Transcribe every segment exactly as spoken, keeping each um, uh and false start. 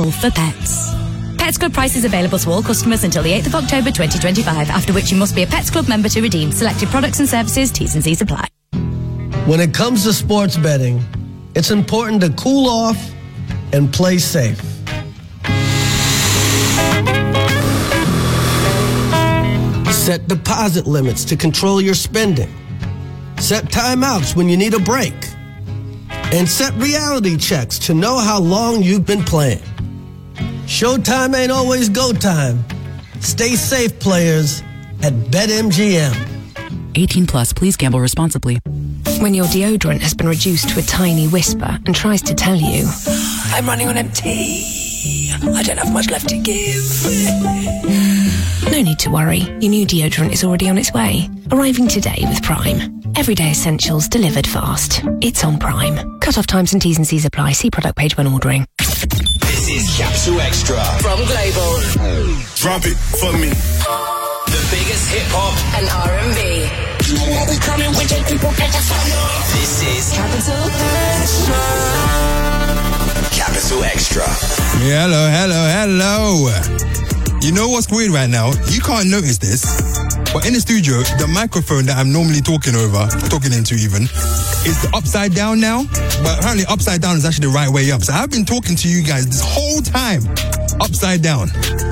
School for Pets. Pets Club prices available to all customers until the eighth of October twenty twenty-five, after which you must be a Pets Club member to redeem selected products and services. T's and C's apply. When it comes to sports betting, it's important to cool off and play safe. Set deposit limits to control your spending. Set timeouts when you need a break. And set reality checks to know how long you've been playing. Showtime ain't always go time. Stay safe, players, at BetMGM. eighteen plus, please gamble responsibly. When your deodorant has been reduced to a tiny whisper and tries to tell you, I'm running on empty, I don't have much left to give. No need to worry, your new deodorant is already on its way. Arriving today with Prime. Everyday essentials delivered fast. It's on Prime. Cut-off times and T's and C's apply. See product page when ordering. This is Capital Extra from Global. Drop it for me. The biggest hip-hop and R and B. This is Capital Extra. Capital Extra. Yeah, hello, hello, hello. You know what's weird right now? You can't notice this, but in the studio, the microphone that I'm normally talking over, talking into even, is upside down now. But apparently upside down is actually the right way up. So I've been talking to you guys this whole time, upside down.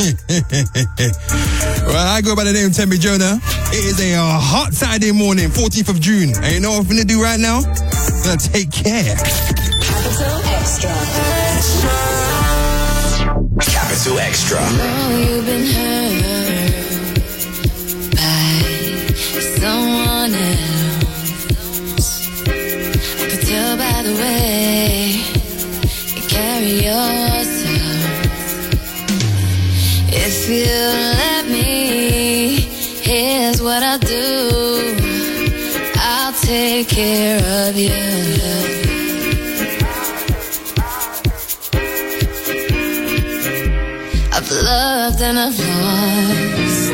Well, I go by the name Tembi Jonah. It is a uh, hot Saturday morning, fourteenth of June. And you know what I'm going to do right now? I'm going to take care. Capital Extra. Capital Extra. Know you've been hurt by someone else. I could tell by the way you carry yourself. If you let me, here's what I'll do. I'll take care of you. I've loved and I've lost.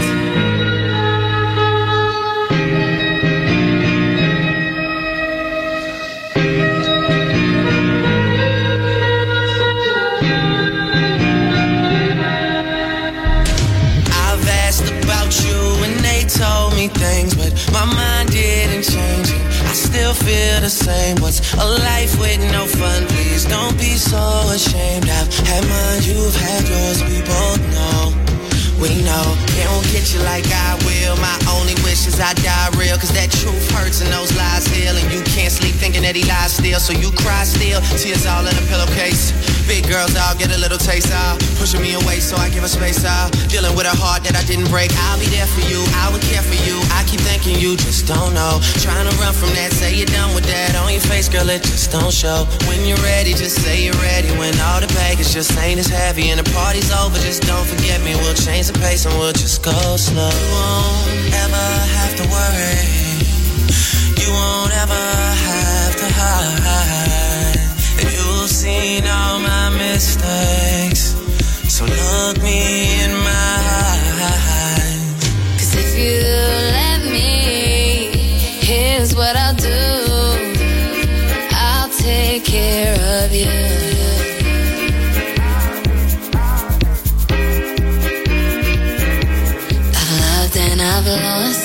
I've asked about you and they told me things, but my mind didn't change it. I still feel the same. What's a life with no fun? Please don't be so ashamed. I've had mine, you've had yours, we both know. We know, they don't get you like I will. My only wish is I die real, cause that truth hurts and those lies heal. And you can't sleep thinking that he lies still, so you cry still. Tears all in a pillowcase. Big girls all get a little taste out, pushing me away so I give her space out. Dealing with a heart that I didn't break. I'll be there for you, I would care for you. I keep thinking you just don't know. Trying to run from that, say you're done with that. On your face, girl, it just don't show. When you're ready, just say you're ready. When all the baggage just ain't as heavy and the party's over, just don't forget me. We'll change the pace and we'll just go slow. You won't ever have to worry. You won't ever have to hide. And you've seen all my mistakes, so look me in my eyes. Cause if you let me, here's what I'll do. I'll take care of you. I've loved and I've lost.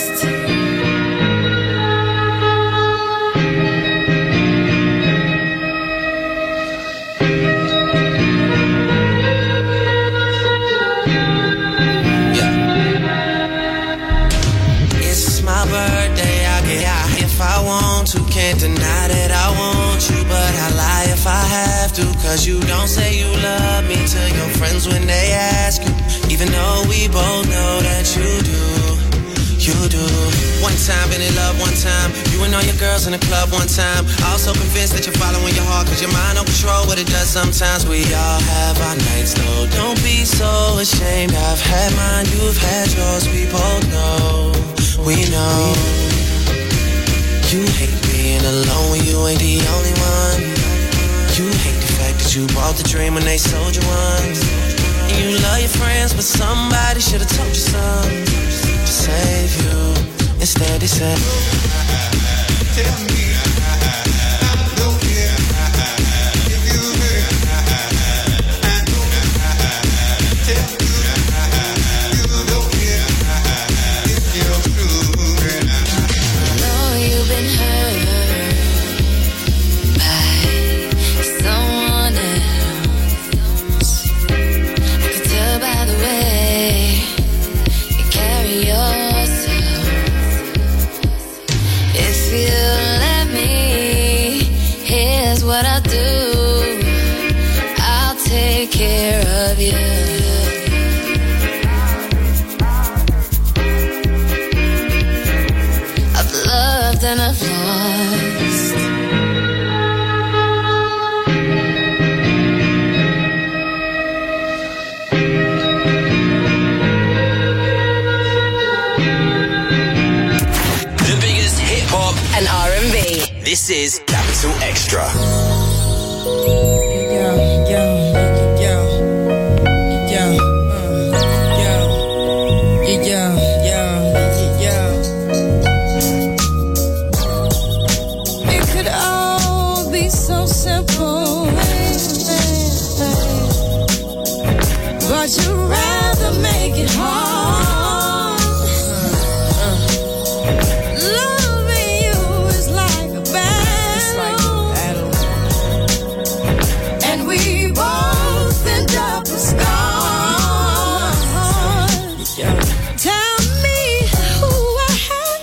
Can't deny that I want you, but I lie if I have to. Cause you don't say you love me to your friends when they ask you, even though we both know that you do, you do. One time been in love, one time you and all your girls in the club, one time also convinced that you're following your heart, cause your mind don't control what it does sometimes. We all have our nights though, don't be so ashamed. I've had mine, you've had yours, we both know, we know. You hate being alone when you ain't the only one. You hate the fact that you bought the dream when they sold you one. And you love your friends, but somebody should've told you something to save you. Instead they said, tell me, I don't care if you hurt. I care of you. I've loved and I've lost. The biggest hip hop and R and B. This is Capital Extra. But you'd rather make it hard. Loving you is like a battle, and we both end up with scars. Tell me who I have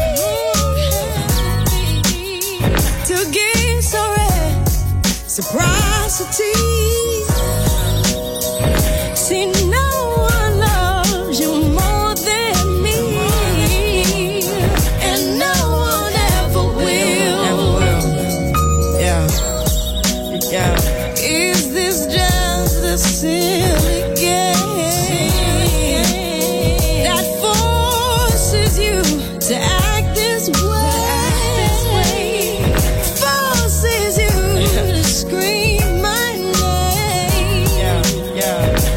to be to give so reciprocity. See, no one loves you more than me, and no one ever will. Ever will. Yeah, yeah. Is this just a silly game that forces you to act this way? Forces you to scream my name. Yeah, yeah.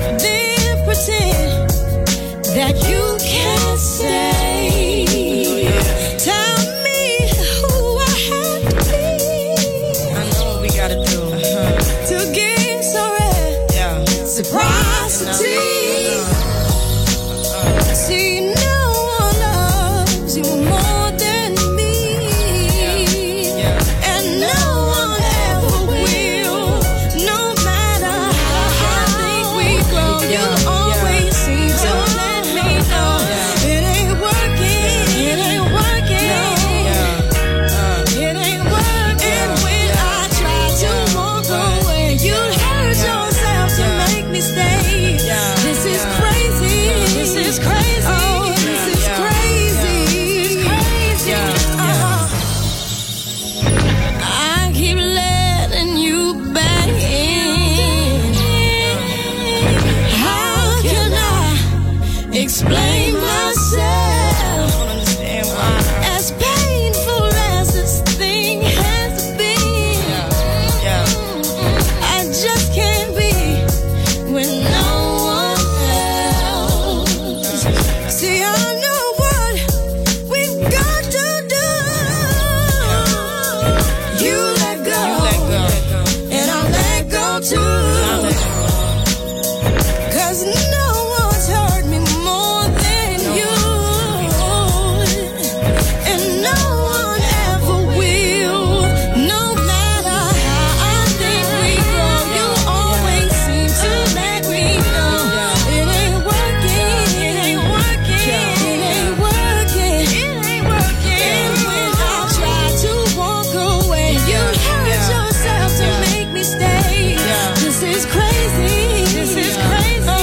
That you can't say. Tell me who I have to be. I know what we gotta do uh-huh. to give so yeah. reciprocity. Uh-huh. See, no one loves you more than me, yeah. Yeah. And no one ever will. No matter how I think we grow, yeah. you always yeah. seem to. Explain myself. As painful as this thing has been, yeah. I just can't be with no one else. See, I know what we've got to do. You let go, and I'll let go too. Cause no one's hurt me more than you, and no one ever will. No matter how I think we grow, you always seem to let me know it ain't working, it ain't working, it ain't working, it ain't working. And when I try to walk away, you hurt yourself to make me stay. This is crazy, this is crazy.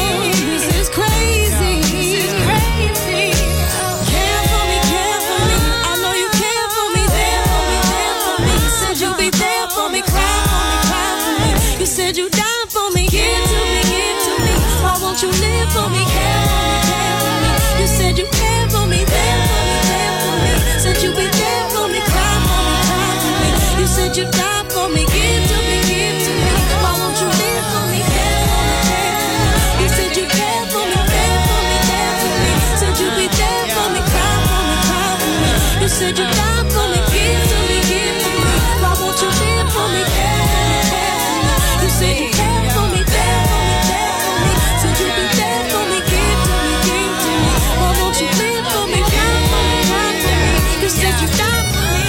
You said you died for me, give to me, give to me. Why won't you live for me, care for me, care for me? You said you care for me, there for me, there for me. Said you be there for me, cry for me, cry for me. You said you died for me, give to me, give to me. Why won't you live for me, care for me, care for me? You said you care for me, there for me, there for me. Said you be there for me, cry for me, cry for me. You said you died for me, give to me, give to me. Why won't you live for me, care for me, care for me? You said you care for me, there for me, there for me. Said you be there for me, give to me, give to me. Why won't you live for me, cry for me, cry for me? You said you died for me.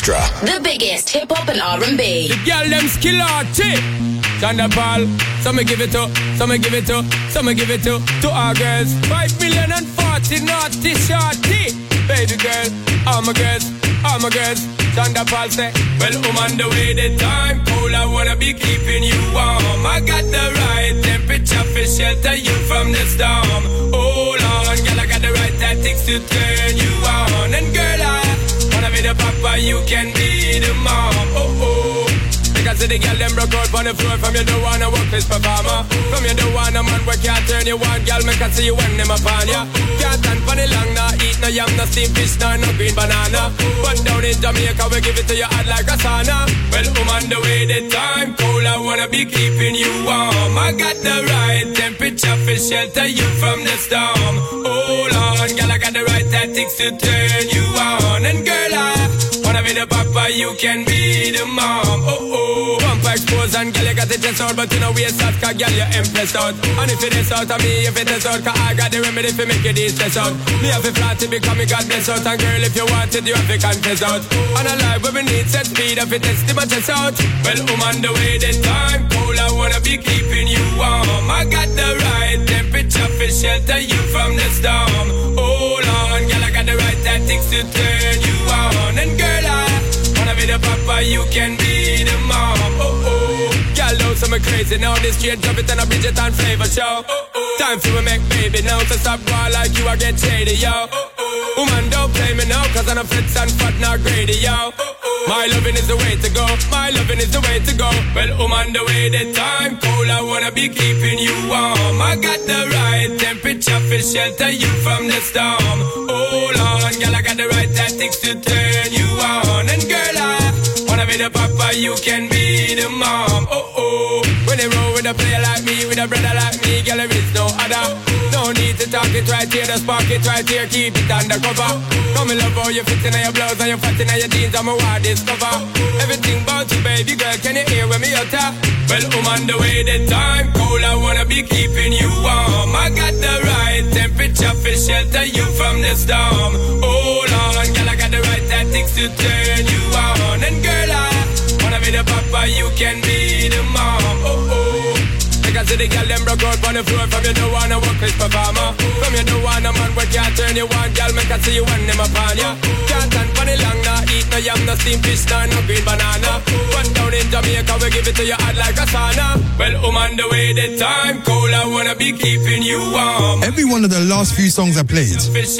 Extra. The biggest hip hop and R and B. The girl them skill arty. Chanda Paul, some me give it to, some me give it to, some me give it to, to our girls. Five million and forty naughty shorty. Baby girl, all my girls, all my girls. Chanda Paul say, well, I'm on the way, the time cold, I wanna be keeping you warm. I got the right temperature for shelter you from the storm. Hold on, girl, I got the right tactics to turn you on. And girl, I wanna be the papa, you can be the mom. Oh, oh. Because the girl them broke out on the floor. From you don't wanna work this performer. From you don't wanna man where can't turn you on. Girl, make I see you when them upon ya. Can't stand for the long, nah eat no yam, no steamed fish, nah no green banana. But down in Jamaica we give it to you hot like a sauna. Well, I'm on the way, the time cold, I wanna be keeping you warm. I got the right temperature for shelter you from the storm. Hold on, girl, I got the right tactics to turn you on. And girl, I wanna be the papa, you can be the mom. Oh oh. Bumper expose and girl, you got the chest out, but you know we start, cause girl, you impressed out. And if it is out of me, if it is out, cause I got the remedy for make it easy stress out. Me have a flat to become a God bless out. And girl, if you want it, you have to confess out. And a life where we need set speed, if it is to my chest out. Well, I'm on the way, the time cold, I wanna be keeping you warm. I got the right temperature for shelter you from the storm. Hold on, girl, I got the right tactics to turn you on. And girl, I wanna be the papa, you can be the mom. Oh oh, girl, know some crazy now. This straight drop it and a Bridget and flavor show. Oh, oh. Time for we make baby now. So stop war like you, I get shady, yo. Oh, oh. Woman, don't play me now, cause I'm a fits and fat, not greedy, yo. Oh, oh. My loving is the way to go. My loving is the way to go. Well, I'm on the way, the time cold, I wanna be keeping you warm. I got the right temperature for shelter you from the storm. Hold on, girl, I got the right tactics to turn you on. And girl, I wanna be the papa, you can be the mom. Oh oh. When they roll with a player like me, with a brother like me, girl, there is no other. No need to talk it right here, just spark it right here, keep it undercover. Come and love how you fit in your blouse and you fat in your jeans, I'm a wild discover. Everything about you, baby girl, can you hear when me utter? Well, I'm on the way, the time cold, I wanna be keeping you warm. I got the right temperature for shelter you from the storm. Hold on, girl, I got the right tactics to turn you on. And girl, I wanna be the papa, you can be the mom. Oh oh. Because the girl them broke out on the floor. From you don't wanna work this performer. From you don't wanna man where can't turn you on. Girl, make I see you when them upon ya. Can't stand for the long, nah eat no yam, no steamed fish, nah no green banana. But down in Jamaica we give it to you hot like a sauna. Well, I'm on the way, the time cold, I wanna be keeping you warm. Every one of the last few songs I played,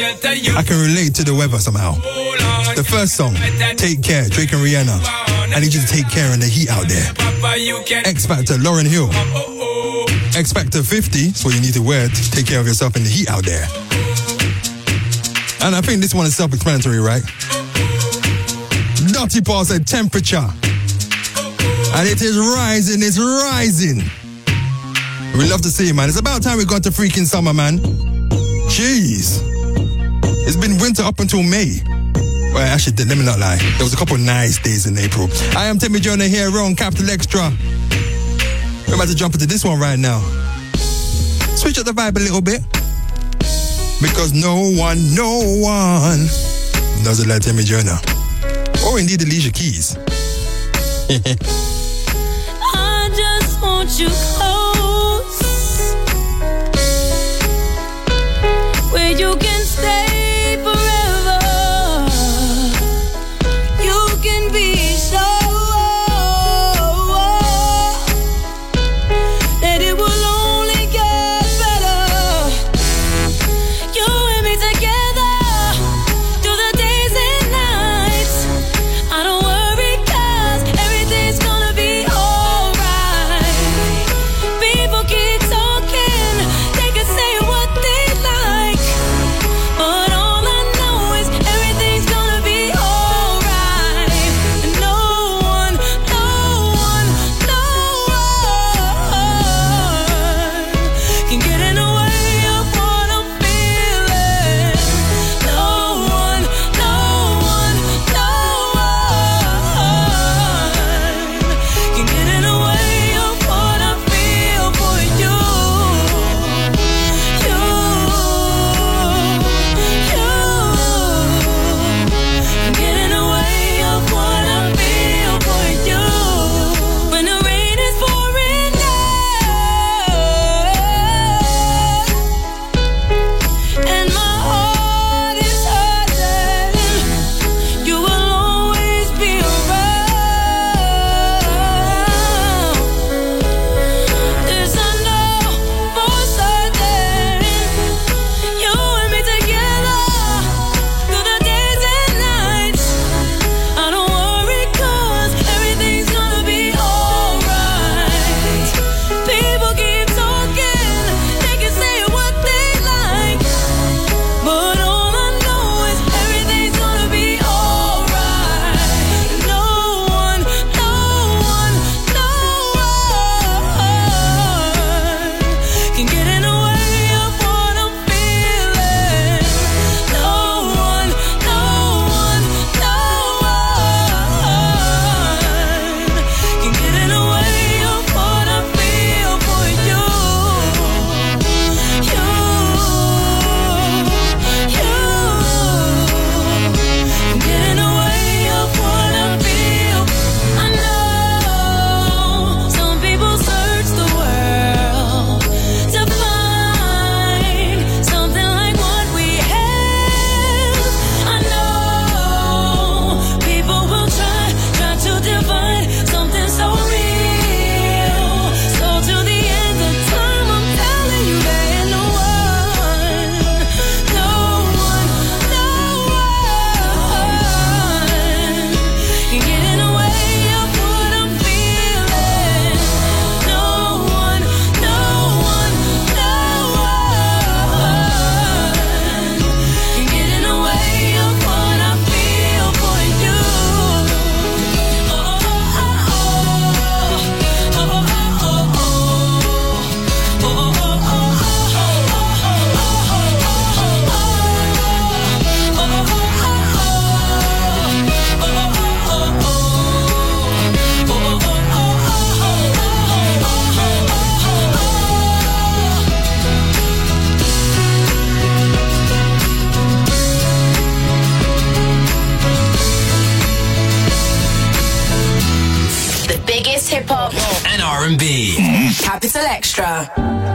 I can relate to the weather somehow. The first song, Take Care, Drake and Rihanna. I need you to take care of the heat out there. X Factor, Lauryn Hill. X Factor fifty, so you need to wear to take care of yourself in the heat out there. And I think this one is self-explanatory, right? Dirty Paul said temperature. And it is rising, it's rising. We love to see it, man. It's about time we got to freaking summer, man. Jeez. It's been winter up until May. Well, actually, let me not lie. There was a couple of nice days in April. I am Timmy Jonah here on Capital Extra. We're about to jump into this one right now. Switch up the vibe a little bit. Because no one, no one doesn't like Timmy Jonah. Or indeed Alicia Keys. I just want you close, where you can stay forever. You can be sure that it will only get better. You and me together through the days and nights. I don't worry, 'cause everything's gonna be alright. and B. Capital Extra.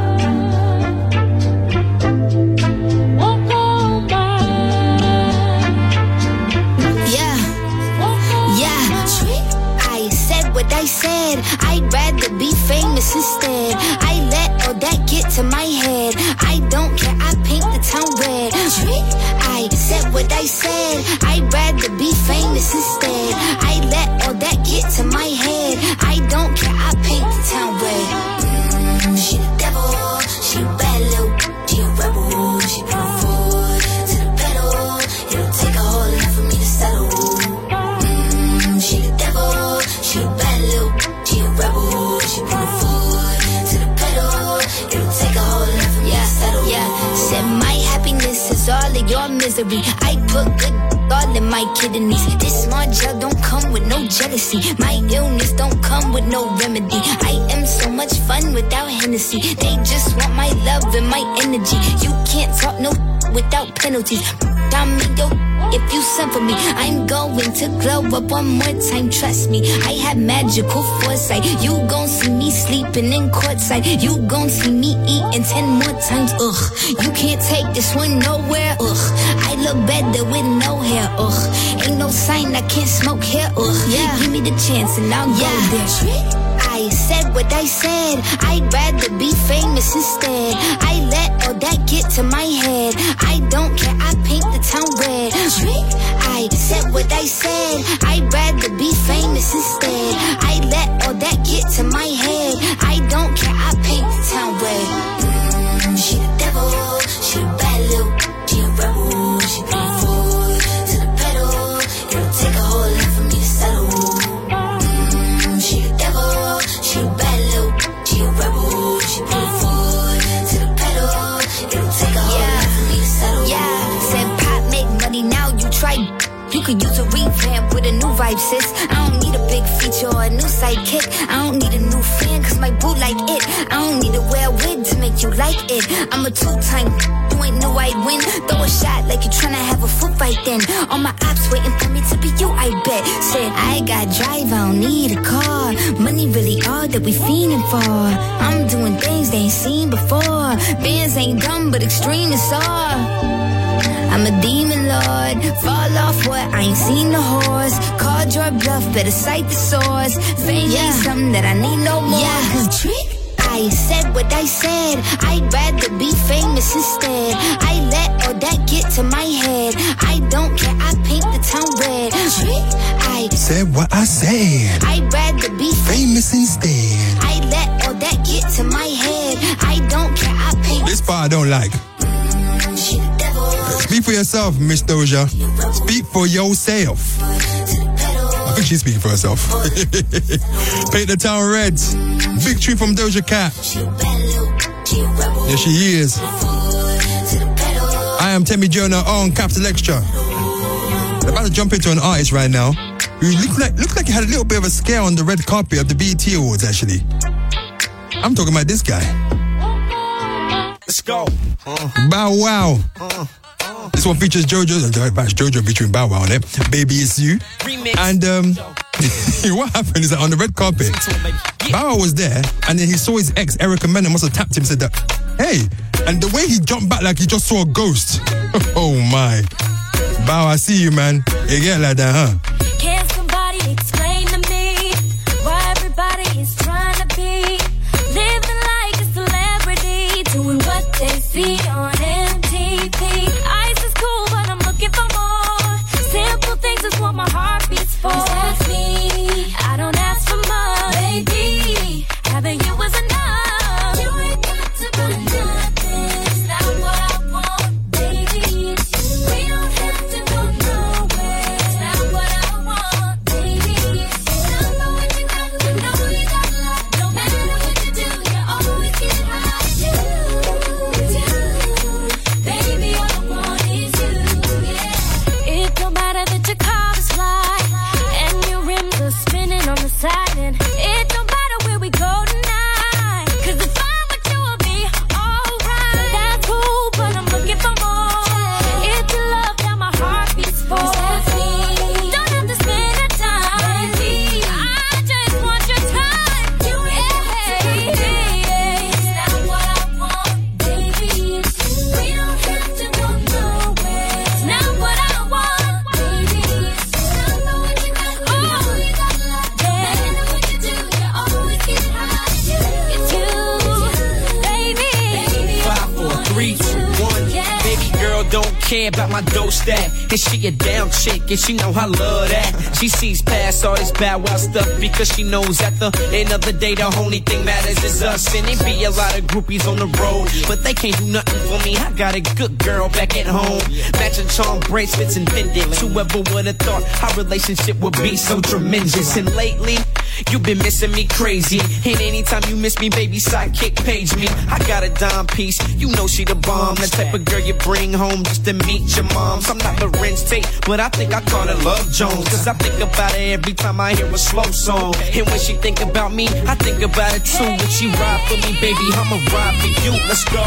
I said I'd rather be famous instead. I let all that get to my head. I don't care, I paint the town red. I said what I said. I'd rather be famous instead. I let all that get to my head. I don't care, I paint the town red. Mm, she the devil, she a bad little, she a rebel. She put forward to the pedal. It'll take a whole lot for me to settle. Mm, she the devil, she a bad little, she a rebel. She put forward to the pedal. It'll take a whole lot for me to settle. Yeah, said my happiness is all of your misery. I put good all in my kidneys. This small gel don't come with no jealousy. My illness don't come with no remedy. I am so much fun without Hennessy. They just want my love and my energy. You can't talk no without penalties. I'm your if you send for me, I'm going to glow up one more time. Trust me, I have magical foresight. You gon' see me sleeping in courtside. You gon' see me eating ten more times. Ugh, you can't take this one nowhere. Ugh, I look better with no hair. Ugh, ain't no sign I can't smoke here. Ugh, yeah, give me the chance and I'll yeah. go there. I said what I said. I'd rather be famous instead. I let all that get to my head. I don't care, I paint the town red. I said what I said. I'd rather be famous instead. I let all that get to my head. I don't care, I paint the town red. Mm, she the devil, she a bad little, she a rebel. She put forward to the pedal. It'll take a whole lot for me to settle. Mm, she the devil, she a bad little, she a rebel. She put forward to the pedal. It'll take a whole yeah. lot for me to settle. Yeah, said pop make money now. You try. You could use a revamp with a new vibe, sis. I don't need a big feature or a new sidekick. I don't need a new fan, cause my boo like it. I don't need to wear a wig to make you like it. I'm a two-time, you ain't know I'd win. Throw a shot like you tryna have a foot fight then. All my ops waiting for me to be you, I bet. Said, I got drive, I don't need a car. Money really all that we fiending for. I'm doing things they ain't seen before. Bands ain't dumb, but extreme is all. I'm a demon lord, fall off what, I ain't seen the horse. Called your bluff, better cite the source. Fame yeah. ain't something that I need no more. Yeah, cause trick. I said what I said. I'd rather be famous instead. I let all that get to my head. I don't care, I paint the town red. Trick. I said what I said. I'd rather be famous instead. I let all that get to my head. I don't care, I paint. This part I don't like. Speak for yourself, Miss Doja. Speak for yourself. I think she's speaking for herself. Paint the town red. Big tune from Doja Cat. There she is. I am Temi Jonah on Capital Extra. I'm about to jump into an artist right now who looks like, looks like he had a little bit of a scare on the red carpet of the B E T Awards, actually. I'm talking about this guy. Let's go. Uh. Bow Wow. Uh. This one features Jojo, that's Jojo featuring Bow Wow on it. Baby It's You. Remix. And um, what happened is that on the red carpet, Bow Wow was there, and then he saw his ex, Erica Mena, must have tapped him, said that, hey, and the way he jumped back like he just saw a ghost. Oh my. Bow, I see you, man. You get like that, huh? Can somebody explain to me why everybody is trying to be living like a celebrity, doing what they see on M T V? Cool, but I'm looking for more. Simple things is what my heart beats for. That's me. I don't ask for much, baby. Having you is enough. You ain't got to put nothing. It's not what I want, baby. We don't have to go nowhere. It's not what I want, baby. I know what you got, we know you got love. No matter what you do, you always get right. You, you. care about my dough stack. And she a down chick, and she know I love that. She sees past all this bad wild stuff because she knows at the end of the day the only thing matters is us. And there be a lot of groupies on the road, but they can't do nothing for me. I got a good girl back at home, matching charm bracelets and pendants. Whoever would have thought our relationship would be so tremendous. And lately, you've been missing me crazy. And anytime you miss me, baby, sidekick page me. I got a dime piece, you know she the bomb. The type of girl you bring home just to meet your moms. I'm not Lorenz Tate, but I think I call her Love Jones. Cause I think about her every time I hear a slow song. And when she think about me, I think about it too. When she ride for me, baby, I'ma ride for you. Let's go.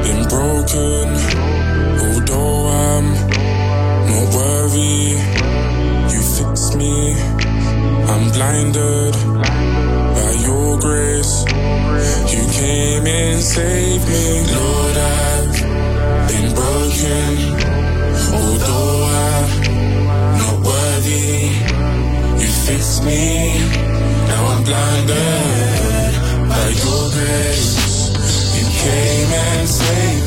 been broken. Although I'm not worthy, you fixed me. I'm blinded by your grace. You came and saved me. Lord, I've been broken. Although I'm not worthy, you fixed me. Now I'm blinded by your grace. You came and saved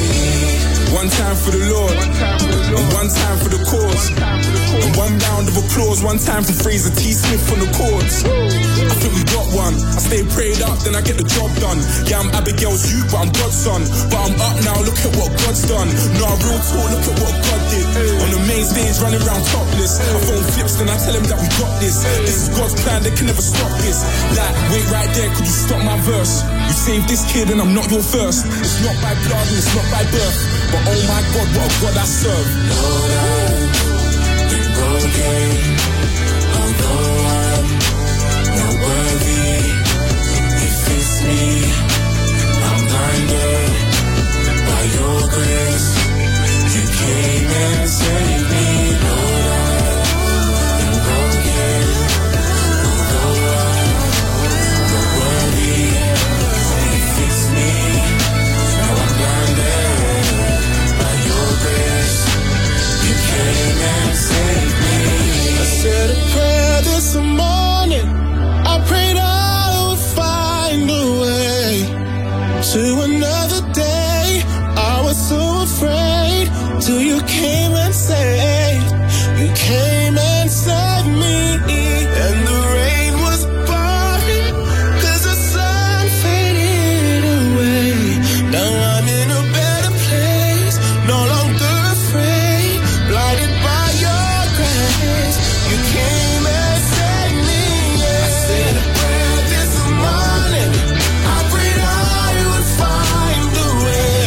me. One time for the Lord, and one time for the cause, and one round of applause, one time for Fraser T. Smith on the chords. I think we got one. I stay prayed up, then I get the job done. Yeah, I'm Abigail's youth, but I'm God's son. But I'm up now, look at what God's done. Nah, real talk, look at what God did. On the main stage, running around topless. I phone flips, then I tell him that we got this. This is God's plan, they can never stop this. Like, wait right there, could you stop my verse? You saved this kid and I'm not your first. It's not by blood and it's not by birth, but oh my God, what a God I serve. Lord, I've been broken. Although I'm not worthy, you fixed me. I'm blinded by your grace. You came and saved me. Lord, I've been broken. Although I'm not worthy, you fixed me. Now I'm blinded by your grace. You came and saved me. I said a prayer this morning. I prayed I would find a way to another day. I was so afraid till you came and saved. You came and saved me. And the rain was pouring, 'cause the sun faded away. Now I'm in a better place, no longer afraid, blinded by your grace. You came and saved me. I said a prayer this morning. I prayed I would find a way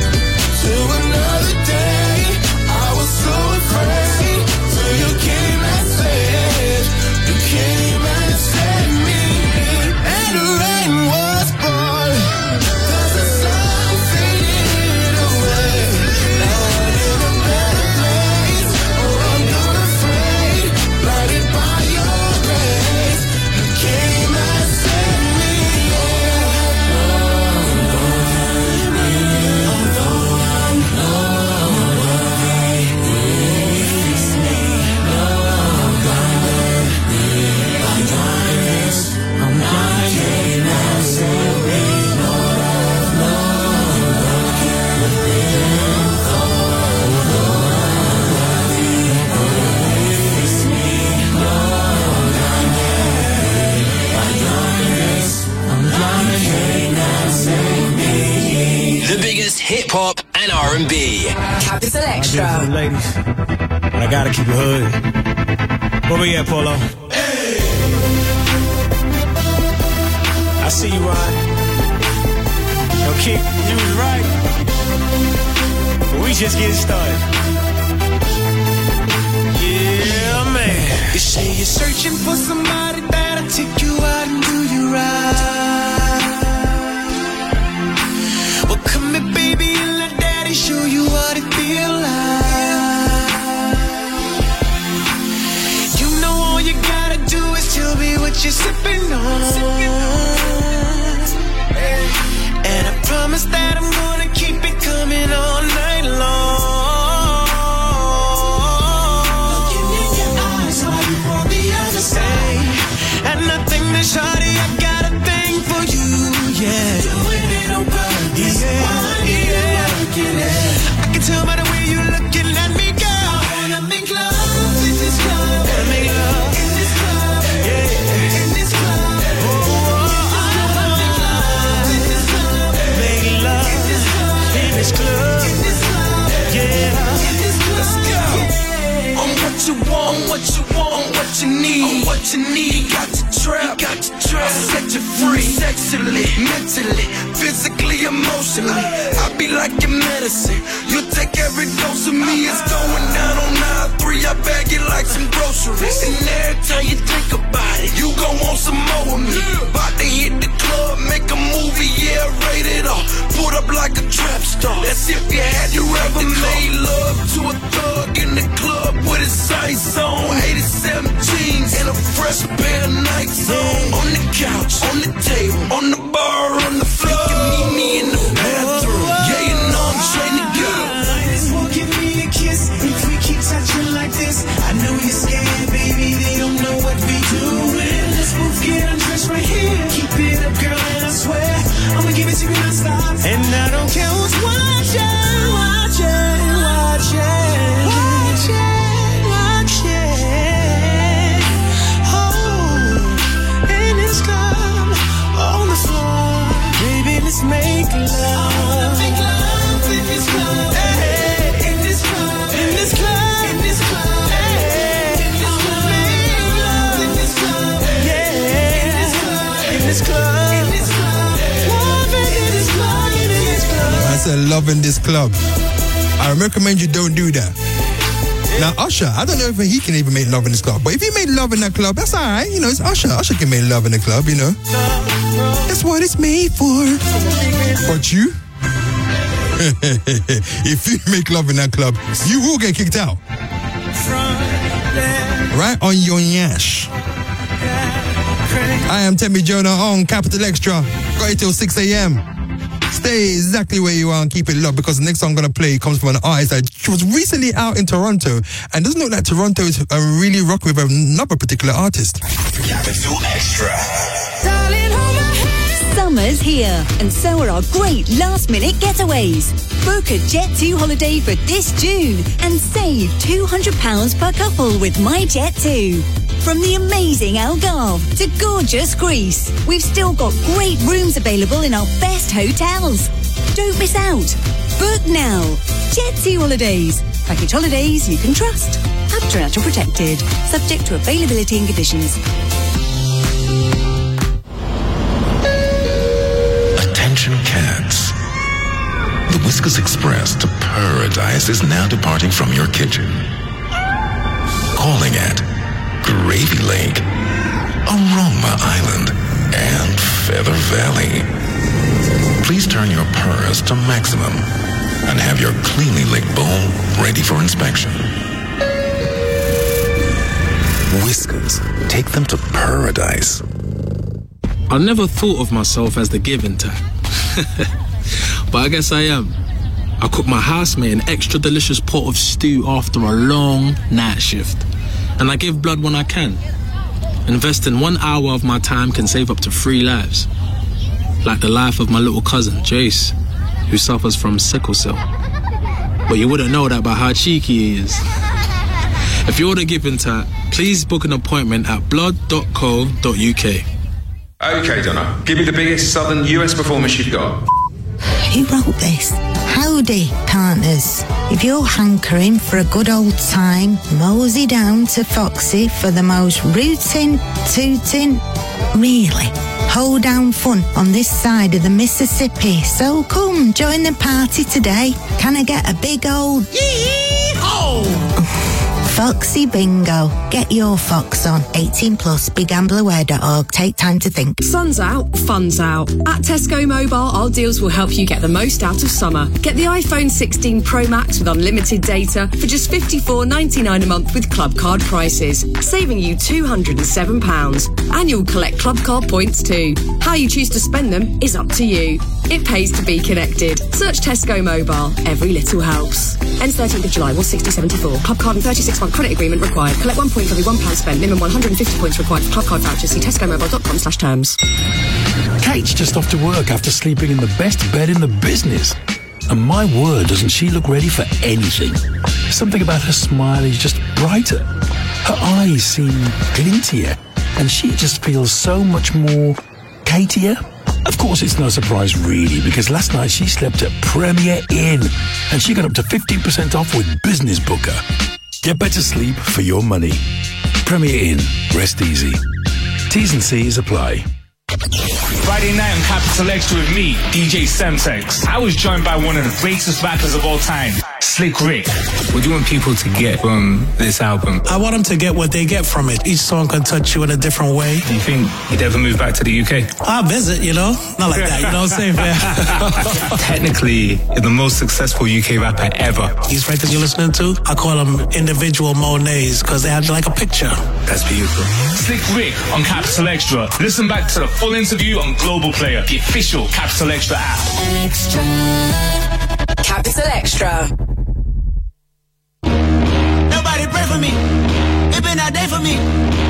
to another day. I was so afraid till you came and saved. You came and saved me. And the rain was pouring, 'cause the sun faded away. Now I'm in a better place, oh I'm not afraid, blinded by your grace. You came and saved me. The biggest hip hop and R and B. Capital Extra. I do it for the ladies, but I gotta keep it hood. Where we at, Polo? Hey! I see you, Ron. Yo, Kick, you was right. But we just getting started. Yeah, man. You say you're searching for somebody that'll take you out and do you right. Well, come here, baby, and let daddy show you what it feel like. You know all you gotta do is tell me what you're sipping on. And I promise that I'm gonna keep it coming all night long. Looking in your eyes while you on the other side. And nothing to shawty, I got a thing for you, yeah. Doing it on purpose, yeah, yeah. I can tell by the way you looking at me, girl. I wanna make love in this club. Wanna make love in this club, yeah. In this club, oh, oh, I wanna make love in this club. Make love in this club, in this club, in this club, yeah. In this club, let's go. I'm what you want, what you want, what you need, I'm what you need. Got to trap, got to trap. I'll set you free, sexually, mentally, physically, emotionally. I be like your medicine. You take every dose of me. It's going down on nine three. I bag it like some groceries. And every time you think about it, you gon' want some more of me. About to hit the club, make a movie, yeah, rated R. Put up like a trap star. Never made love to a thug in the club with his sights on. eighty-seven jeans and a fresh pair of Nikes on. On the couch, on the table, on the bar, on the floor. You can meet me in the bathroom. Yeah, you know I'm trying to get up. This won't give me a kiss if we keep touching like this. I know you're scared, baby. They don't know what we doing. Let's both get undressed right here. Keep it up, girl, and I swear I'ma give it to you non-stop. And I don't care who's watching, watching, watching, watching, watching. Oh, in this club, on the floor, baby, let's make love. I wanna make love in this club. Hey, in this club, in this club, in this club. Hey, I wanna make love in this club. Yeah, in this club, in this club, in this club. Love in this club, in this club. I said love in this club. I recommend you don't do that. Now Usher, I don't know if he can even make love in this club, but if he made love in that club, that's alright. You know, it's Usher. Usher can make love in the club, you know. That's what it's made for. But you, if you make love in that club, you will get kicked out. Right on your yash. I am Temi Jonah on Capital Extra. Got it till six a.m. Stay exactly where you are and keep it locked, because the next song I'm going to play comes from an artist that was recently out in Toronto, and doesn't look like Toronto is uh, really rocking with another particular artist. Capital Extra. Summer's here, and so are our great last-minute getaways. Book a Jet two holiday for this June and save two hundred pounds per couple with My Jet two. From the amazing Algarve to gorgeous Greece, we've still got great rooms available in our best hotels. Don't miss out. Book now. Jet two Holidays. Package holidays you can trust. After Natural Protected. Subject to availability and conditions. Attention cats. The Whiskas Express to Paradise is now departing from your kitchen. Calling at Gravy Lake, Aroma Island, and Feather Valley. Please turn your purrs to maximum and have your cleanly licked bowl ready for inspection. Whiskas, take them to Paradise. I never thought of myself as the giving type. But I guess I am. I cook my housemate an extra delicious pot of stew after a long night shift. And I give blood when I can. Investing one hour of my time can save up to three lives. Like the life of my little cousin, Jace, who suffers from sickle cell. But you wouldn't know that by how cheeky he is. If you're the giving type, please book an appointment at blood dot co dot uk. Okay, Donna, give me the biggest southern U S performance you've got. Who wrote this? Howdy, partners. If you're hankering for a good old time, mosey down to Foxy for the most rootin', tootin', really hoedown fun on this side of the Mississippi. So come, join the party today. Can I get a big old yee-haw? Foxy Bingo. Get your fox on. eighteen plus, be gambler aware dot org. Take time to think. Sun's out, fun's out. At Tesco Mobile, our deals will help you get the most out of summer. Get the iPhone sixteen Pro Max with unlimited data for just fifty-four ninety-nine a month with Club Card prices, saving you two hundred seven pounds. And you'll collect Club Card points too. How you choose to spend them is up to you. It pays to be connected. Search Tesco Mobile. Every little helps. Ends thirteenth of July, one sixty seventy-four. Club Card and thirty-six month credit agreement required. Collect one point for every one pound spent. Minimum one hundred fifty points required for Club Card vouchers. See tesco mobile dot com slash terms. Kate's just off to work after sleeping in the best bed in the business. And my word, doesn't she look ready for anything. Something about her smile is just brighter. Her eyes seem glintier. And she just feels so much more Katier. Of course, it's no surprise really, because last night she slept at Premier Inn and she got up to fifteen percent off with Business Booker. Get better sleep for your money. Premier Inn. Rest easy. T's and C's apply. Friday night on Capital Extra with me, D J Semtex. I was joined by one of the greatest rappers of all time, Slick Rick, what do you want people to get from this album? I want them to get what they get from it. Each song can touch you in a different way. Do you think you'd ever move back to the U K? I'll visit, you know? Not like that, you know what I'm saying, man? Technically, you're the most successful U K rapper ever. These records you're listening to, I call them individual Monets because they have like a picture. That's beautiful. Slick Rick on Capital Extra. Listen back to the full interview on Global Player, the official Capital Extra app. Extra. Capital Extra. Nobody pray for me. It been a day for me.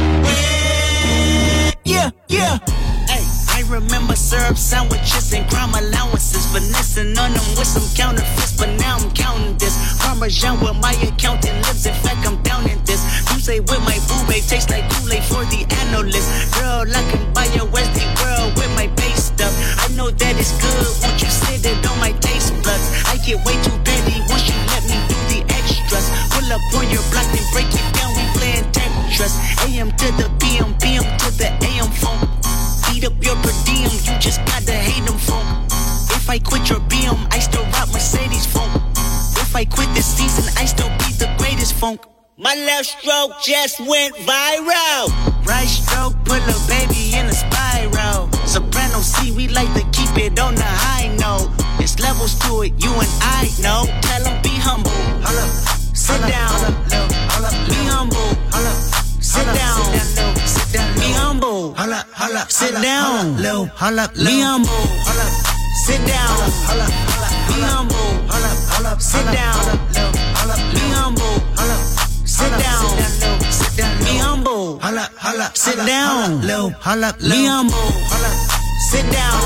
Yeah, yeah. Hey, I remember syrup sandwiches and crime allowances, finessing on them with some counterfeits, but now I'm counting this. Parmesan with my accountant lives. In fact, I'm down in this. You say with my boo babe tastes like Kool-Aid for the analyst. Girl, I can buy your Westie world with my base stuff. I know that it's good. Won't you sit it on my taste buds? I get way too petty once you let me do the extras. Pull up on your block and break it down. We playing Tetris. A M to the P M, P M to the A M phone. Beat up your per diem, you just gotta hate them phone. If I quit your B M, I still rock Mercedes phone. If I quit this season, I still be the greatest funk. My left stroke just went viral. Right stroke put a baby in a spiral. Soprano C, we like to keep it on the high note. There's levels to it, you and I know. Tell them be humble. Holla. Sit down. Be humble. Sit down. Be humble. Sit down. Be humble. Sit down. Be humble. Sit down. Be humble. Sit down. Be humble. Sit down. Be humble. Sit down.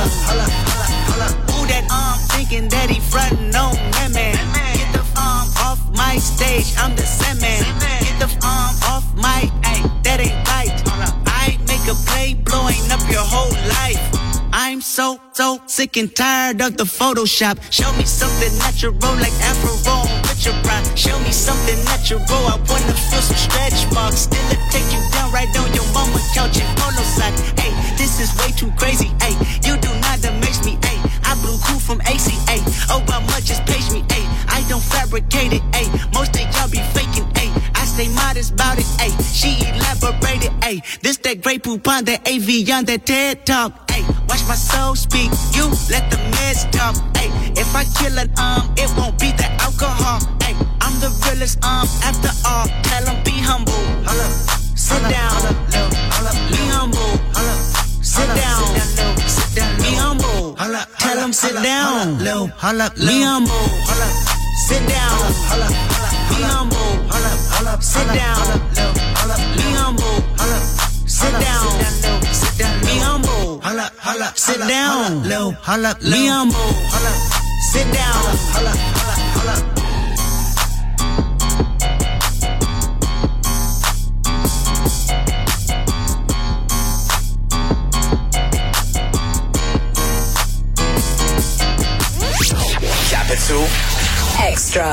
Who that arm thinking that he frontin' on that man? Get the arm off my stage, I'm the same man. Get the arm off my, ay, that ain't right. I make a play blowing up your whole life. I'm so, so sick and tired of the Photoshop. Show me something natural like Afro and Richard Pryor. Show me something natural, I wanna feel some stretch marks. Still it take you down right on your mama couch in polo sock. Hey, this is way too crazy, hey. You do not amaze me, hey. I blew cool from A C A. Oh, how much just page me, hey. I don't fabricate it, hey. Most of y'all be faking, hey. I stay modest about it, ay. She elaborated, ay. This that great poop on that A V on that TED Talk, ay. Watch my soul speak, you let the meds talk, ay. If I kill an arm, it won't be the alcohol, ay. I'm the realest arm after all. Tell them be humble, holla. Sit down, be humble, sit down, be humble. Tell them sit down, be humble, sit down, be humble, sit down, be humble, sit down, be humble, sit down, be humble, sit down. Capital Extra.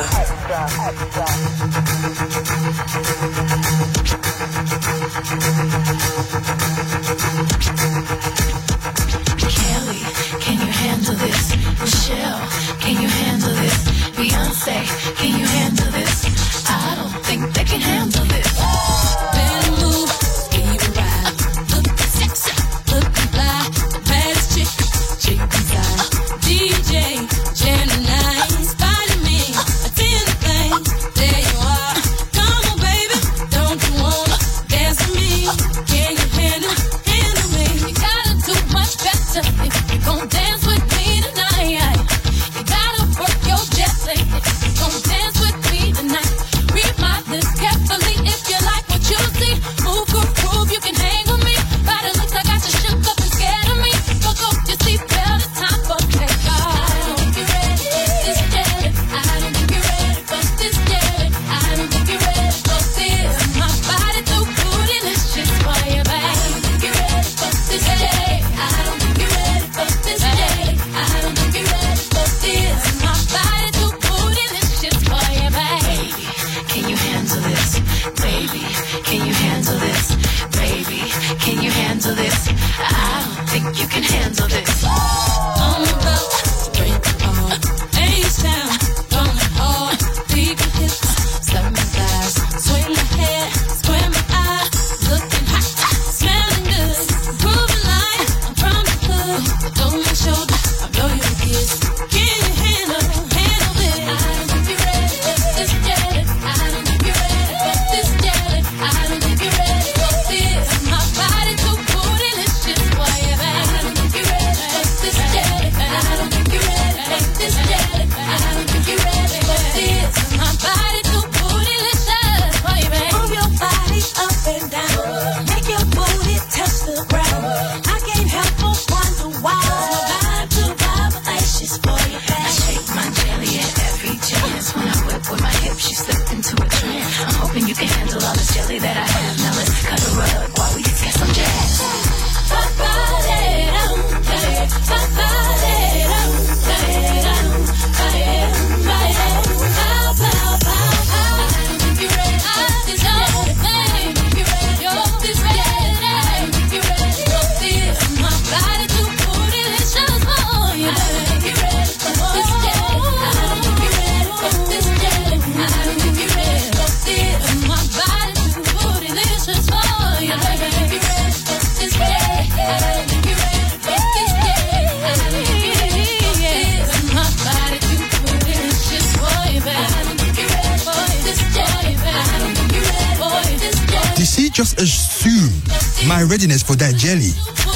Kelly, can you handle this? Michelle, can you handle this? Beyonce, can you handle this? I don't think they can handle this. Better move, can you ride? Look sexy, look fly, baddest chick, chick inside. D J, Gemini, inspire me, attend the thing. There you are, come on baby, don't you wanna dance with me? Can you handle, handle me? You gotta do much better. my shoulder, I blow you a kiss. Can you handle, handle this? I don't think you're ready for this jelly. I don't think you're ready for this jelly. I don't think you're ready for this. My body too bootylicious for you, babe. I don't think you're ready for this jelly. I don't think you're ready for this jelly. I don't think you're ready for this. My body too bootylicious for you, babe. Move your body up and down. Make your booty touch the ground. I can't help but wonder why. My vibe too vivacious for you, babe. I shake my jelly at every chance. When I whip with my hips, you slip into a trance. I'm hoping you can handle all this jelly that I have. Now let's cut a rug while we get some jazz. Did she just assume my readiness for that jelly?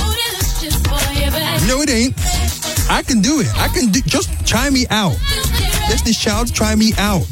No, it ain't. I can do it. I can do. Just try me out. Destiny's Child, try me out.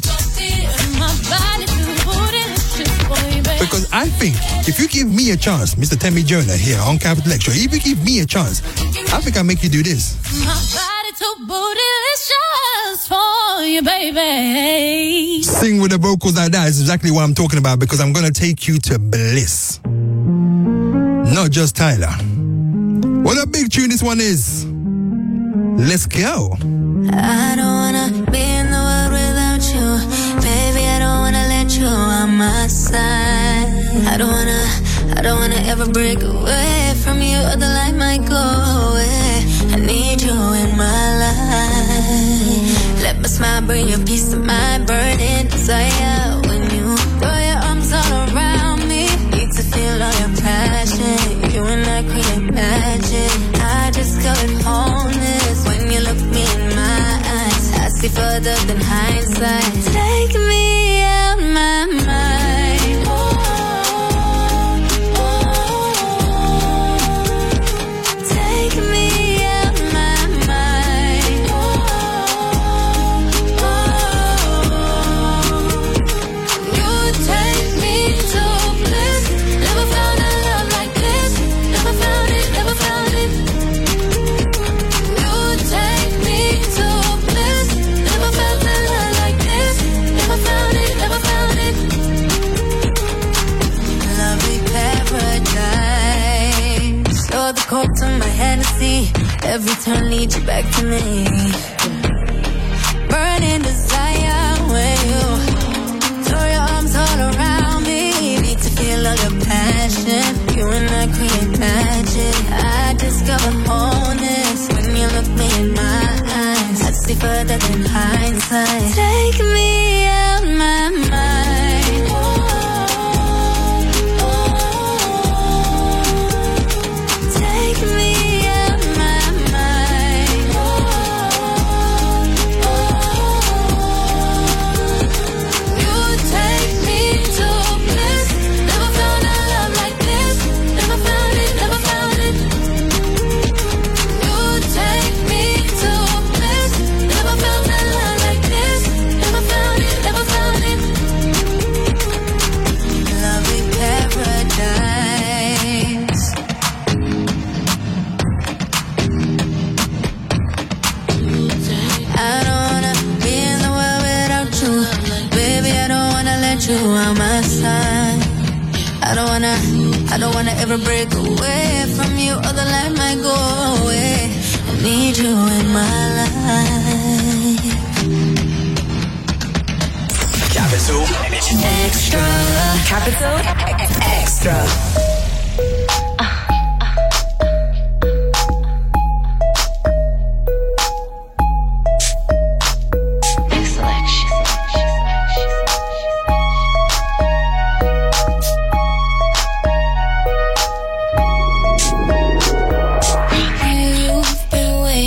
Because I think if you give me a chance, Mister Temi Jonah here on Capital Extra, if you give me a chance, I think I'll make you do this. My body too bootylicious for you, baby. Sing with the vocals like that is exactly what I'm talking about, because I'm going to take you to bliss. Not just Tyler. What a big tune this one is. Let's go. I don't wanna be in the world without you. Baby, I don't wanna let you on my side. I don't wanna, I don't wanna ever break away from you, or the light might go away. I need you in my life. Let my smile bring you peace to my burning desire. When you throw your arms all around me, need to feel all your passion. You and I create magic. I discovered wholeness when you look me in my eyes. I see further than hindsight. Take me out my mind. Oh, oh, oh. Take me out my mind. Oh, oh, oh. You take me to bliss. Never found a love like this. Never found it, never found it. You take me to bliss. Never felt a love like this. Never found it, never found it. Lovely paradise. You're the coke to my Hennessy. Every turn leads you back to me. Burning desire when you throw your arms all around me. Need to feel all your passion. You and I create magic. I discover wholeness when you look me in my eyes. I see further than hindsight. Take me out my mind. Oh, oh, oh. Take me out my mind. Oh, oh, oh. You take me to bliss. Never found a love like this. Never found it, never found it. You take me to bliss. Never found a love like this. Never found it, never found it. Lovely paradise. I don't wanna be in the world without you. Baby, I don't wanna let you on my side. I don't wanna, I don't wanna ever break away from you, or the light might go away. I need you in my life. Capital Extra. Capital Extra. You've been waiting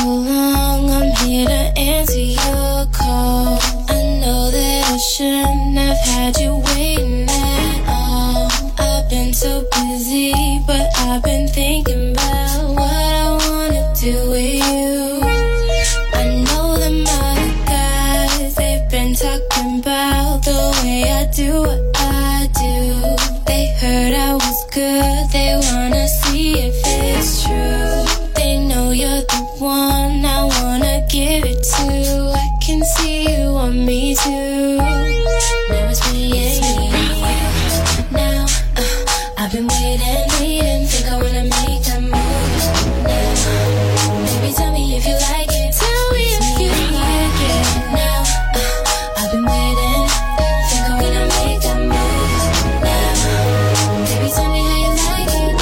so long, I'm here to answer your call. I know that I shouldn't have had you waiting at all. I've been so busy, but I've been thinking about what I wanna do with you. I know them other guys, they've been talking about the way I do what I do. They heard I was good, they wanna see if it's true. They know you're the one I wanna give it to. I can see you want me too. Now it's me and you. Now, uh, I've been waiting, waiting, think I wanna make that move. Now, baby, tell me if you like it. Tell me if you like it. Now, uh, I've been waiting, think I wanna make that move. Now, baby, tell me how you like it.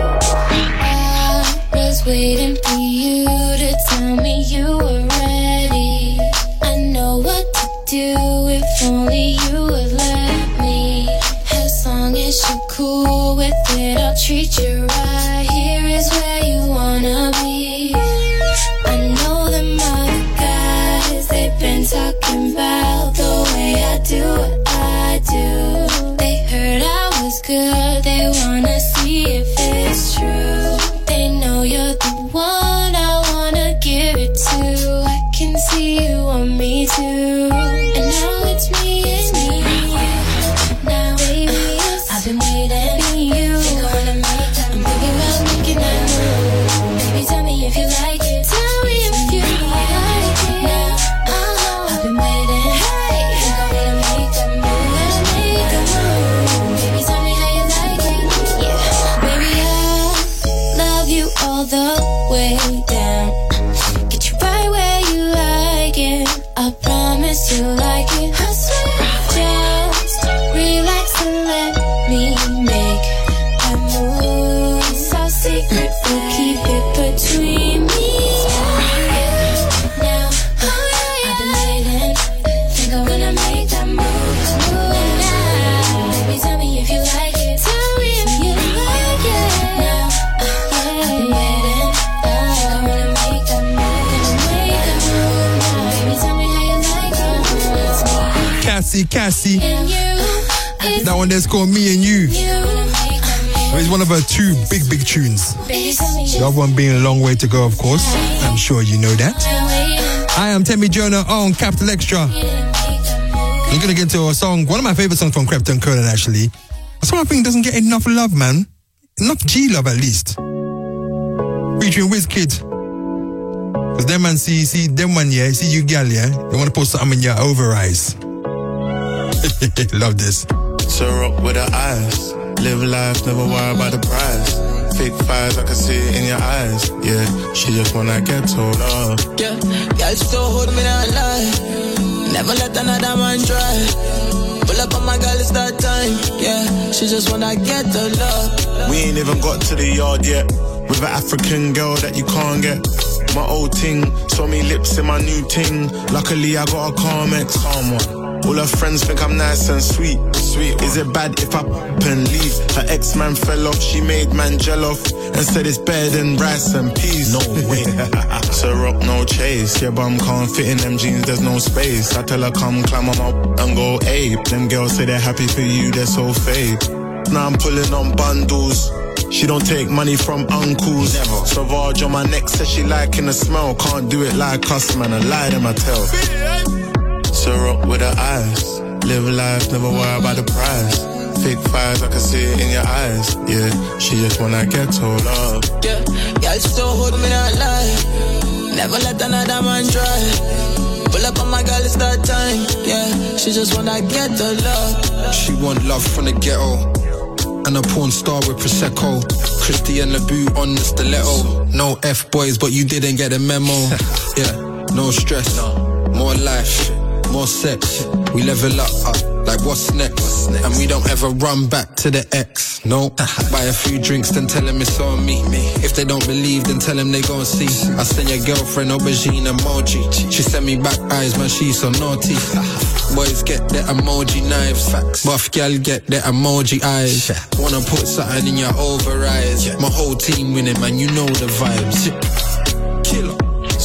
I was waiting for you to tell me you were ready. I know what to do if only you would let me. As long as you're cool with it, I'll treat you right. Here is where you wanna be. I know them other guys, they've been talking about the way I do what I do. They heard I was good, they wanna see if it's true. They know you're the one I wanna give it to. I can see you want me too. And now it's me and me. Now, baby, uh, I've been waiting for you. Think I wanna make that move. I'm thinking about making that move. Baby, tell me if you like it. Tell me if you like it. Now, uh, I've been waiting. Hey, think I wanna make that move. Wanna make that move. Baby, tell me how you like it. Yeah, baby, I love you all the way down. Get you right where you like it. I promise you like it. I swear. Just relax and let me make a move. It's our secret, we'll keep it between me and you. Now, I've been waiting. Think I wanna make that move. Move now. Baby, tell me if you like it. Tell me if you like it. Now, I've been waiting. Think I wanna make that move. Gonna make that move now. Baby, tell me how you like it. It's me Cassie, Cassie. and you. That one there's called Me and You. It's one of her two big, big tunes. The other one being A Long Way to Go, of course. I'm sure you know that. I am Temi Jonah on Capital Extra. I'm going to get into a song, one of my favorite songs from Crepton Curlin, actually. A song I think doesn't get enough love, man. Enough G-love, at least. Featuring Wizkid. Because them man see, see them one, yeah, see you gal, yeah, they want to put something in your over eyes. Love this. So rock with her eyes. Live life, never worry about the price. Fake fires, I can see it in your eyes. Yeah, she just wanna get told off. Yeah, girl still hold me that lie. Never let another man try. Pull up on my girl, it's that time. Yeah, she just wanna get the love. We ain't even got to the yard yet. With an African girl that you can't get. My old ting, saw me lips in my new ting. Luckily I got a calm ex, calm one. All her friends think I'm nice and sweet. Sweet. Is it bad if I up and leave? Her ex-man fell off, she made man gel off and said it's better than rice and peas. No way. So rock, no chase. Yeah, bum can't fit in them jeans, there's no space. I tell her come climb on my and go ape. Them girls say they're happy for you, they're so fake. Now I'm pulling on bundles. She don't take money from uncles. Never. Sauvage on my neck, says she liking the smell. Can't do it like us, man, I lie to my tell. So rock with her eyes. Live life, never worry about the price. Fake fires, I can see it in your eyes. Yeah, she just wanna get told off. Yeah, girl still hold me that lie. Never let another man try. Pull up on my girl, it's that time. Yeah, she just wanna get the love. She want love from the ghetto. And a porn star with Prosecco. Christy and LeBoux on the stiletto. No F-boys, but you didn't get a memo. Yeah, no stress, more life, more sex. We level up, up, like what's next? And we don't ever run back to the ex. No, buy a few drinks, then tell them it's on me. If they don't believe, then tell them they gon' see. I send your girlfriend aubergine emoji. She send me back eyes, man, she's so naughty. Boys get the emoji knives. Buff gal get the emoji eyes. Wanna put something in your over eyes. My whole team winning, man, you know the vibes. Killer. So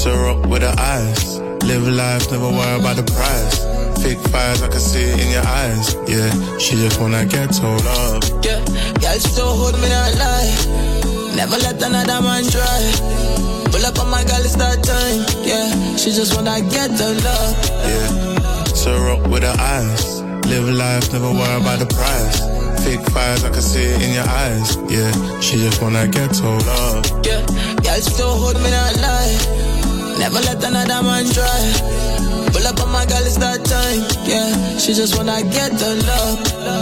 So rock with the eyes. Live life, never worry about the price. Fake fires, I can see it in your eyes. Yeah, she just wanna get told up. Yeah, girl still hold me that lie. Never let another man try. Pull up on my girl, it's that time. Yeah, she just wanna get the love. Yeah, so rock with the eyes. Live life, never worry about the price. Fake fires, I can see it in your eyes. Yeah, she just wanna get told up. Yeah, girl still hold me that lie. Never let another man try. Pull up on my girl, it's that time. Yeah, she just wanna get the love.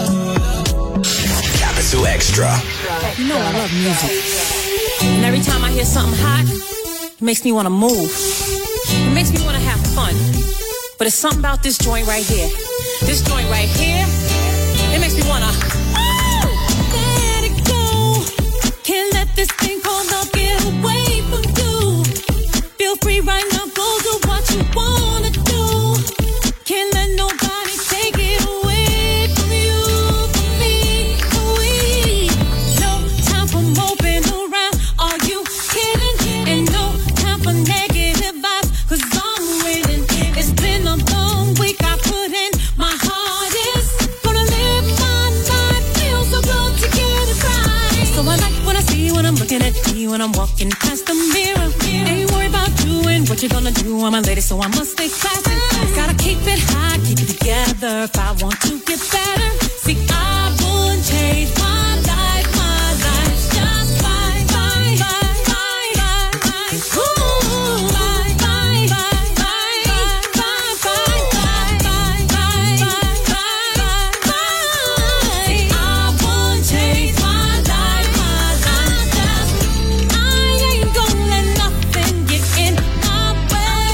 Capital Extra. You know I love music. And every time I hear something hot, it makes me want to move. It makes me want to have fun. But it's something about this joint right here. This joint right here, it makes me want to... Oh! Let it go. Can't let this thing called love get away from you. Feel free right now, go do what you wanna do. Can't let nobody take it away from you, from me, we. No time for moping around, are you kidding? And no time for negative vibes, cause I'm winning. It's been a long week, I put in my hardest. Gonna live my life, feel so good to get it right. So I like what I see when I'm looking at you, when I'm walking past the mirror. Ain't worried about doing what you're gonna do. I'm a lady, so I must stay classy. Gotta keep it high, keep it together if I want to get better. See, I wouldn't change my life, my life's just fine, fine, fine, fine, fine. Ooh, fine, fine, fine, fine, fine, fine, fine, fine, fine, fine, fine. See, I wouldn't change my life, my life just. I ain't gonna let nothing get in my way.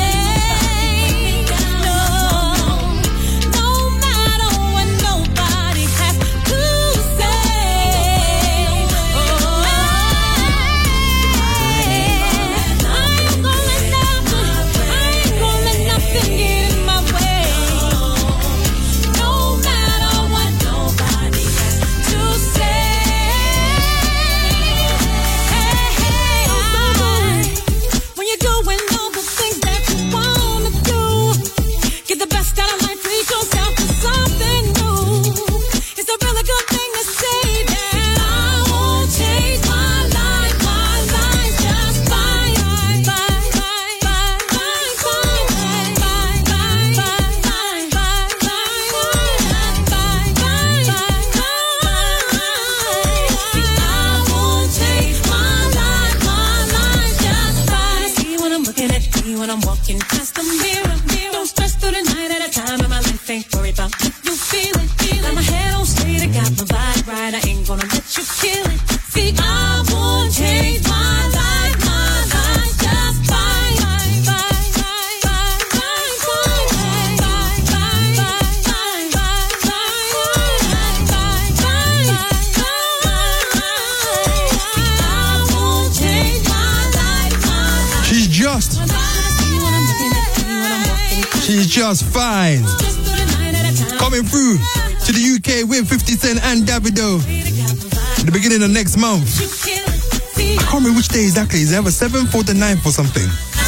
No, no matter what nobody has to say. Oh, I ain't gonna let nothing, I ain't gonna let nothing get in my way. No matter what nobody has to say. When you're doing all the things that you wanna do, get the best out of life, treat yourself to something new. It's a really good thing to say that I won't change my life, my life just fine, fine, fine, fine, fine, fine, fine, fine, fine, fine, fine, fine, fine. See, I won't change my life, my life just fine. See when I'm looking at you, when I'm walking past the mirror. Don't stress through the night at a time in my life. Ain't worried about if you feel it. Got my head on straight, I got my vibe right. I ain't gonna let you kill it. See, I won't change my life, my life just fine, fine, fine, fine, fine, fine, fine, fine, fine, fine, fine, fine, fine, fine, fine. See, I won't change my life, my life. She's just, she's just fine. Coming through to the U K with fifty Cent and Davido at the beginning of next month. I can't remember which day exactly. Is it ever seventh or the ninth or something?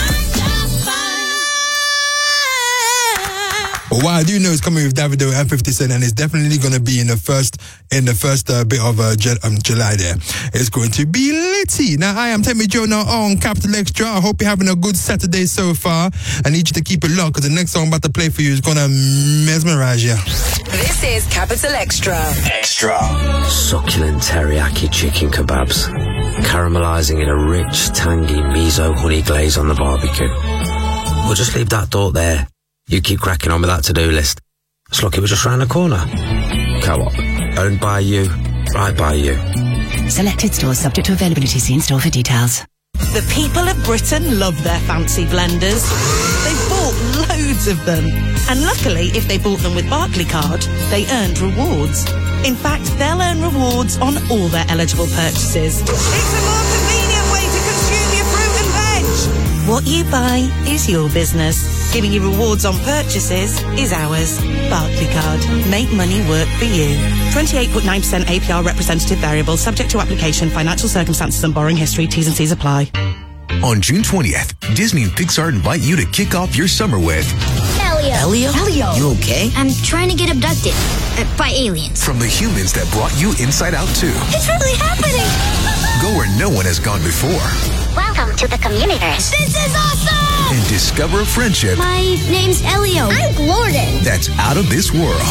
But what I do know is coming with Davido and fifty Cent, and it's definitely going to be in the first in the first uh, bit of uh, J- um, July there. It's going to be litty. Now, I am Temi Jonah on Capital Extra. I hope you're having a good Saturday so far. I need you to keep it locked because the next song I'm about to play for you is going to mesmerize you. This is Capital Extra. Extra. Succulent teriyaki chicken kebabs, caramelizing in a rich, tangy miso honey glaze on the barbecue. We'll just leave that thought there. You keep cracking on with that to-do list. It's like it was just round the corner. Co-op. Owned by you, right by you. Selected stores subject to availability. See in store for details. The people of Britain love their fancy blenders. They've bought loads of them. And luckily, if they bought them with Barclaycard, they earned rewards. In fact, they'll earn rewards on all their eligible purchases. It's a more convenient way to consume your fruit and veg. What you buy is your business. Giving you rewards on purchases is ours. Barclaycard. Make money work for you. twenty-eight point nine percent A P R representative variable, subject to application, financial circumstances and borrowing history. T's and C's apply. On June twentieth, Disney and Pixar invite you to kick off your summer with Elio. Elio? Elio. You okay? I'm trying to get abducted uh, by aliens. From the humans that brought you Inside Out two. It's really happening. Go where no one has gone before. Welcome to the Communiverse. This is awesome. And discover a friendship. My name's Elio. I'm Glorden. That's out of this world.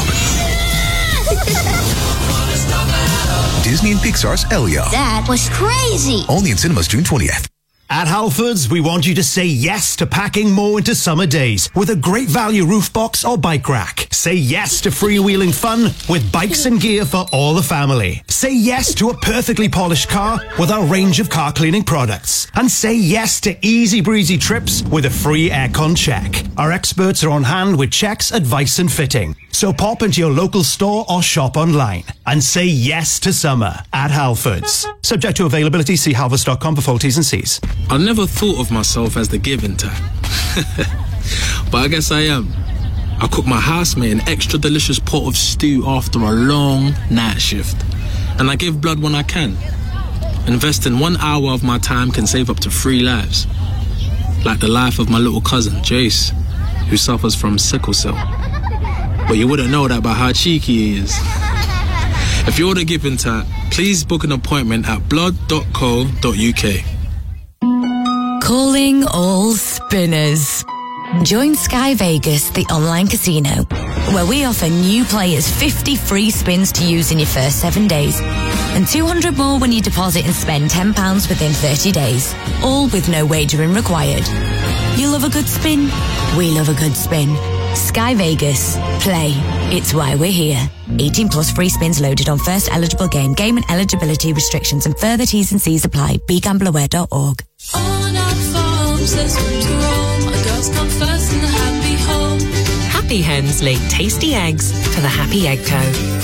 Disney and Pixar's Elio. That was crazy. Only in cinemas June twentieth. At Halfords, we want you to say yes to packing more into summer days with a great value roof box or bike rack. Say yes to freewheeling fun with bikes and gear for all the family. Say yes to a perfectly polished car with our range of car cleaning products. And say yes to easy breezy trips with a free aircon check. Our experts are on hand with checks, advice and fitting. So pop into your local store or shop online and say yes to summer at Halfords. Subject to availability, see halfords dot com for full T's and C's. I never thought of myself as the giving type. But I guess I am. I cook my housemate an extra delicious pot of stew after a long night shift. And I give blood when I can. Investing one hour of my time can save up to three lives. Like the life of my little cousin, Jace, who suffers from sickle cell. But you wouldn't know that by how cheeky he is. If you're the giving type, please book an appointment at blood dot co dot uk. Calling all spinners. Join Sky Vegas, the online casino, where we offer new players fifty free spins to use in your first seven days and two hundred more when you deposit and spend ten pounds within thirty days, all with no wagering required. You love a good spin? We love a good spin. Sky Vegas. Play. It's why we're here. eighteen plus free spins loaded on first eligible game. Game and eligibility restrictions and further T's and C's apply. be gamble aware dot org. On our farms, there's room to roam. Our girls come first in the happy home. Happy Hens lay tasty eggs for the Happy Egg Co.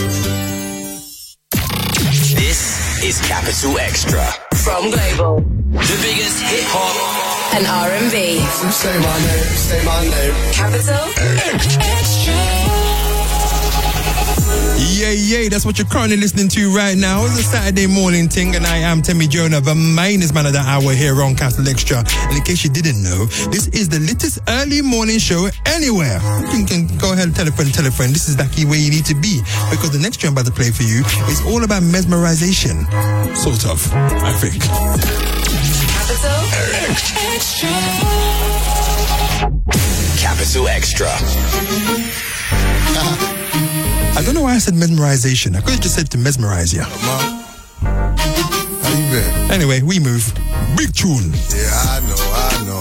This is Capital Extra. From Global. The biggest hip hop and R and B. Say my name, say my name. Capital Extra. Yeah, yeah, that's what you're currently listening to right now. It's a Saturday morning thing, and I am Temi Jonah, the mainest man of the hour here on Capital Extra. And in case you didn't know, this is the latest early morning show anywhere. You can go ahead and tell a friend, tell a friend. This is exactly where you need to be, because the next tune I'm about to play for you is all about mesmerization. Sort of, I think. Capital Extra. Capital Extra. I don't know why I said mesmerization. I could have just said to mesmerize you. How you been? Anyway, we move. Big tune. Yeah, I know, I know.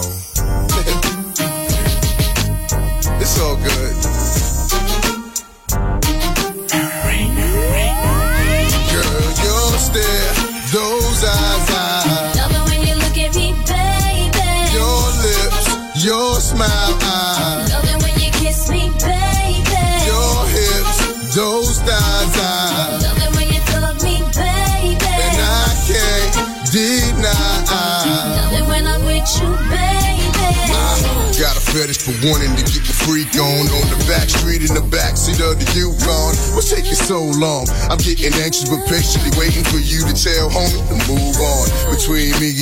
It's all good. Girl, your stare, those eyes, eyes. Love it when you look at me, baby. Your lips, your smile, eyes. Love it when you kiss me, baby. Your hips. Those thighs, I love it when you love me, baby. And I can't deny. Love it when I'm with you, baby. I got a fetish for wanting to get the freak on on the back street in the backseat of the Yukon. What's taking so long? I'm getting anxious but patiently waiting for you to tell homie to move on. Between me